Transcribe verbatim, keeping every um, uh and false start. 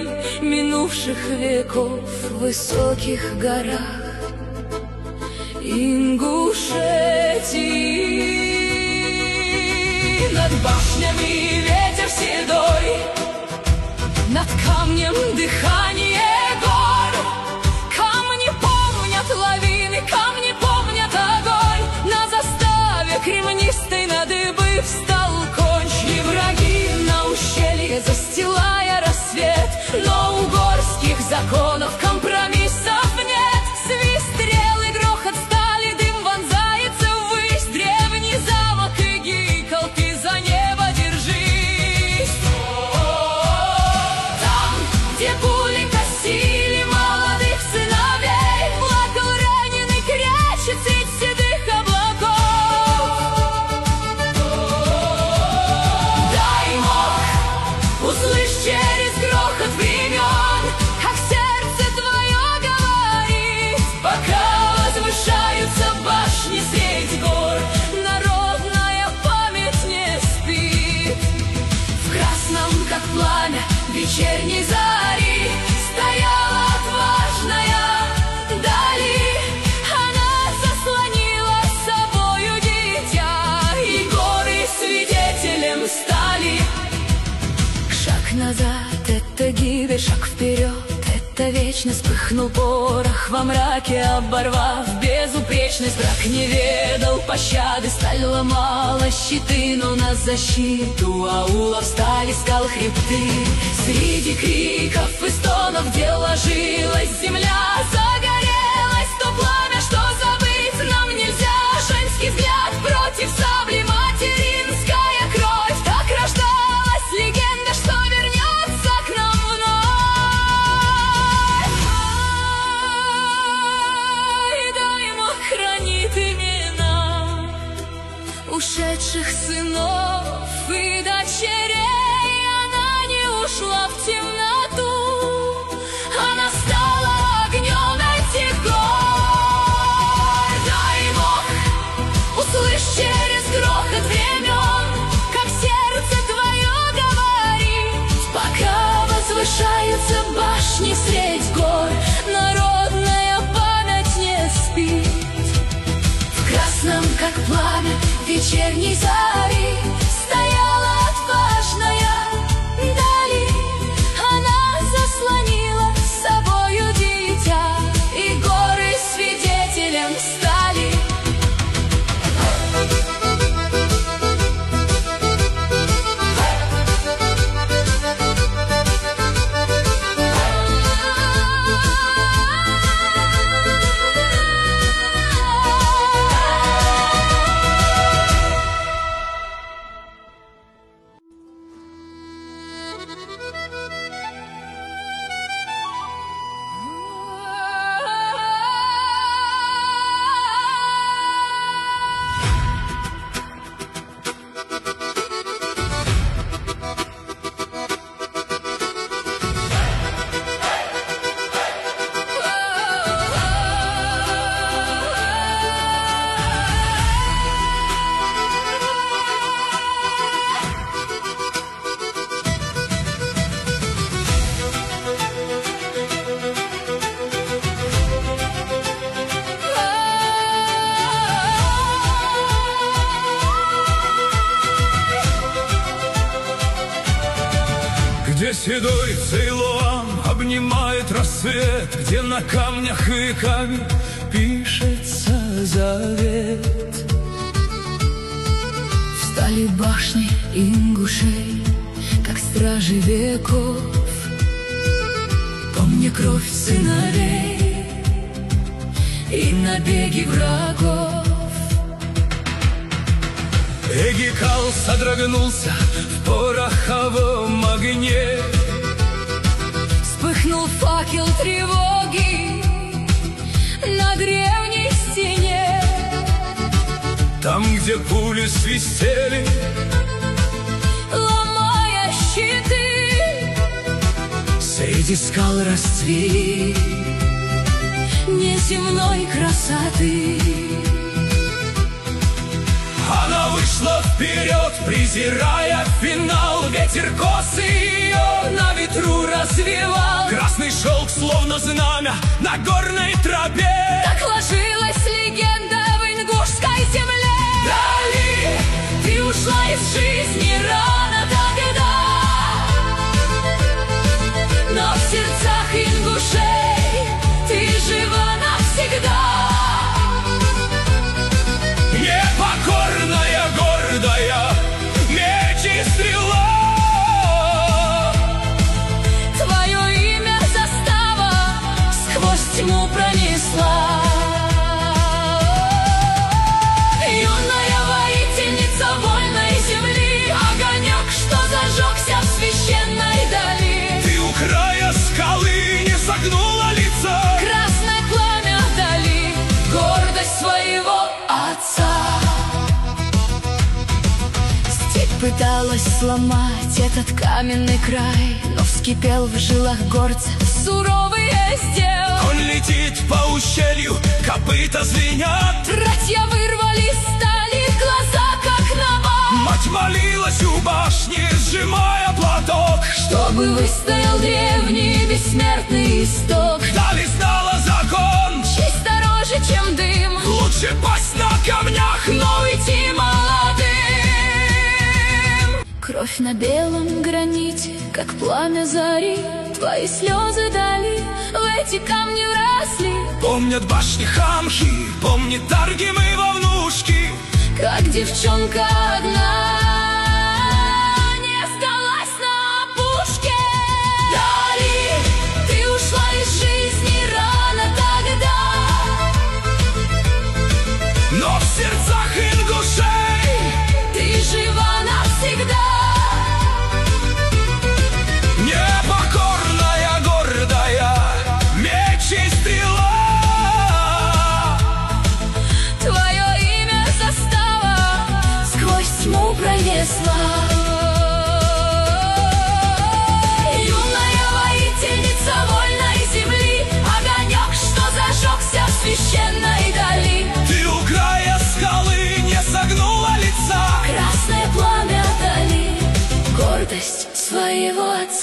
минувших веков в высоких горах Ингушетии. Над башнями ветер седой, над камнем дыхание гор. Камни помнят лавины, камни помнят огонь. На заставе кремнистой на дыбы встал конь. И враги на ущелье, застилая рассвет, но у горских законов компромиссов нет. Свист стрел и грохот стали, дым вонзается ввысь. Древний замок и гикал, ты за небо держись. Там, где пули косили молодых сыновей, плакал раненый, крячет средь седых облаков. Дай мог, услышь через грохот времен, как сердце твое говорит, пока возвышаются башни средь гор. Народная память не спит. В красном, как пламя вечерней зари, стояла отважная Дали. Она заслонила собою дитя, и горы свидетелем стали. Шаг назад — это гибель, шаг вперед — это вечность. Вспыхнул порох во мраке, оборвав безупречность. Враг не ведал пощады, сталь ломала щиты, но на защиту аула встали скал хребты. Среди криков и стонов, где ложилась земля, загорелось то пламя, что забыть нам нельзя. Женский взгляд против сабли, материнская кровь. Так рождалась легенда, что вернется к нам вновь. И дай ему хранит имена ушедших сынов и дочерей. Она не ушла в темноту, она стала огнем этих гор. Дай Бог, услышь через грохот времен, как сердце твое говорит, пока возвышаются башни средь гор. Народная память не спит. В красном, как пламя вечерней зари, стояла отважная Дали. Она заслонила собою дитя, и горы свидетелем стали. Где седой Цейлон обнимает рассвет, где на камнях веками пишется завет. Встали башни ингушей, как стражи веков, помня кровь сыновей и набеги врагов. Эгикал содрогнулся в пороховом огне. Вспыхнул факел тревоги на древней стене. Там, где пули свистели, ломая щиты, среди скал расцвели неземной красоты. Она вышла вперед, презирая финал. Ветер косы ее на ветру развевал. Красный шелк, словно знамя на горной тропе. Так ложилась легенда в ингушской земле. Дали, Ты ушла из жизни рано тогда, но в сердцах ингушей ты жива навсегда. непокорная, гордая, меч и стрела. Твое имя застава сквозь тьму пронесла. Юная воительница вольной земли, огонек, что зажегся в священной дали. Ты у края скалы не согнула лица. Красное пламя вдали, гордость своего отца. Степь пыталась сломать этот каменный край, но вскипел в жилах горца суровый сделал. Он летит по ущелью, копыта звенят. Братья вырвали стали, глаза как нова, Мать молилась у башни, сжимая платок, чтобы выстоял древний бессмертный исток. Дали знала закон, Честь дороже, чем дым, лучше пасть на камнях, но уйти молодым. Кровь на белом граните, как пламя зари, твои слезы дали в эти камни вросли. помнят башни Хамхи, помнит Таргим и Вовнушки. Как девчонка одна не сдалась на опушке. Дали, ты ушла из жизни рано тогда, Но в сердцах ингушей ты жива навсегда. непокорная, гордая, меч и стрела. Твое имя застава сквозь тьму пронесла. Юная воительница вольной земли, огонек, что зажегся в священной дали. Ты у края скалы не согнула лица. Красное пламя дали, гордость своего отца.